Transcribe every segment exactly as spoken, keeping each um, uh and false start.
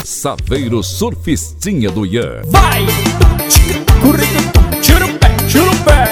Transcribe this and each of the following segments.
Saveiro Surfistinha do Ian. Vai! Tira o pé, tira o pé.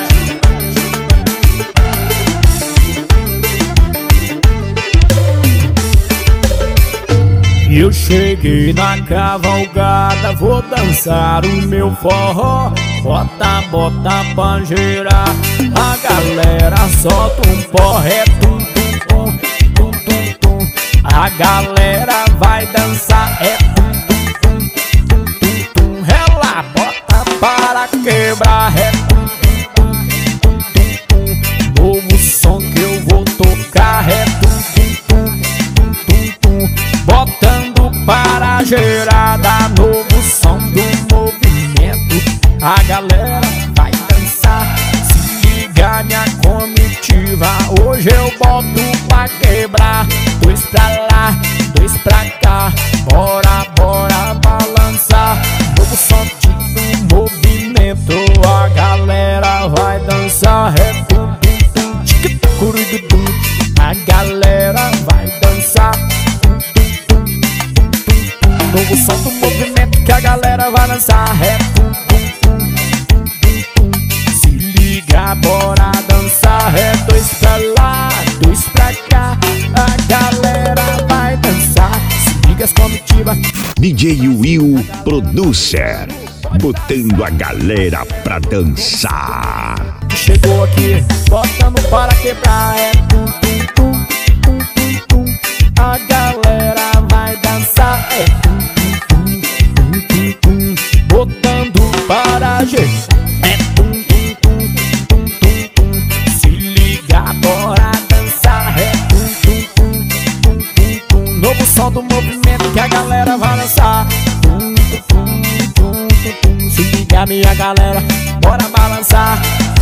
Eu cheguei na cavalgada, vou dançar o meu forró. Bota, bota pra girar, a galera solta um porré. Tum, tum, tum, tum, tum, tum. A galera vai dançar, é tum, tum, tum, tum, tum, tum. Ela bota para quebrar, é tum, tum, tum, tum, tum. Novo som que eu vou tocar, é tum, tum, tum, tum, tum. Botando para gerar, dá novo som do movimento. A galera vai dançar, se liga minha comitiva. Hoje eu boto pra quebrar. Dois pra lá, dois pra cá, bora, bora balançar. Novo som do movimento. A galera vai dançar, é tum, tum, tum, tic, curudum. A galera vai dançar, tum, tum, tum, tum, tum, tum. Novo som do movimento que a galera vai dançar, é tum, tum, tum, tum, tum, tum. Se liga, bora dançar, é dois pra lá, dois pra cá. A galera vai dançar, se liga as comitivas. D J Will Producer, botando a galera pra dançar. Chegou aqui, botando para quebrar, é tum, tum, tum, tum, tum, tum. A galera vai dançar, é tum, tum, tum, tum, tum, tum. Botando para gerar, é tum, tum, tum, tum, tum, tum. Se liga, bora dançar, é tum, tum, tum, tum, tum, tum. Novo som do movimento que a galera vai dançar, tum, tum, tum, tum, tum, tum. Se liga, minha galera, bora balançar.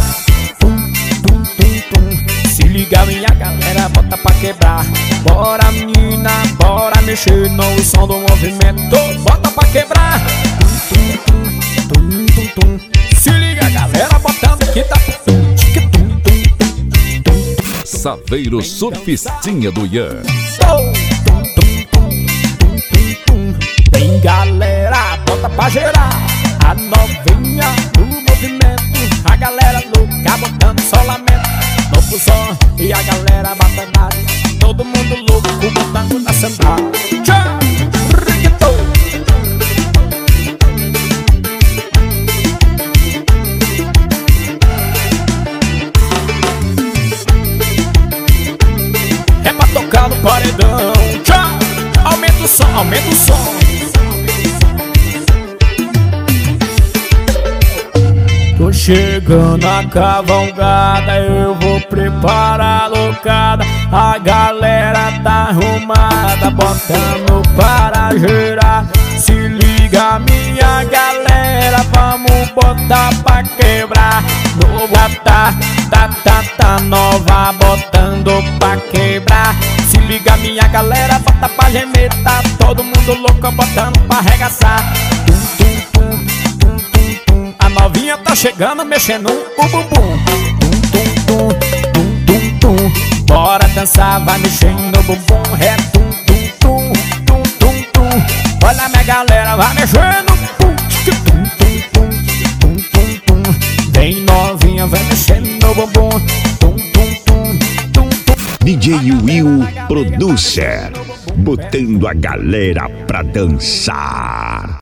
Se liga minha galera, bota pra quebrar. Bora menina, bora mexer no som do movimento. Bota pra quebrar. Tum, tum, tum, tum, tum. Se liga galera, botando que tá tum, tum, tum, tum, tum. Saveiro Surfistinha do Ian. Tum, tum, tum, tum, tum, tum. Vem galera, bota pra gerar. A novinha no movimento. A galera louca, botando só lamento. Novo som e a galera batanada. Todo mundo louco, botando na sandália. Tchau, reggaeton. É pra tocar no paredão. Tchau, aumenta o som, aumenta o som. Tô chegando a cavalgada, eu vou preparar a loucada. A galera tá arrumada, botando para gerar. Se liga minha galera, vamos botar pra quebrar. Nova tá, tá, tá, tá nova, botando pra quebrar. Se liga minha galera, bota pra gemer. Tá todo mundo louco, botando pra arregaçar. Tum, tum, tum. A novinha tá chegando, mexendo o bumbum. Tum, tum, tum, tum, tum, tum. Bora dançar, vai mexendo o bumbum. É tum, tum, tum, tum, tum, tum. Olha minha galera, vai mexendo. Tum, tum, tum, tum, tum, tum, tum. Vem novinha, vai mexendo o bumbum. Tum, tum, tum, tum, tum. D J Will Producer, botando a galera pra dançar.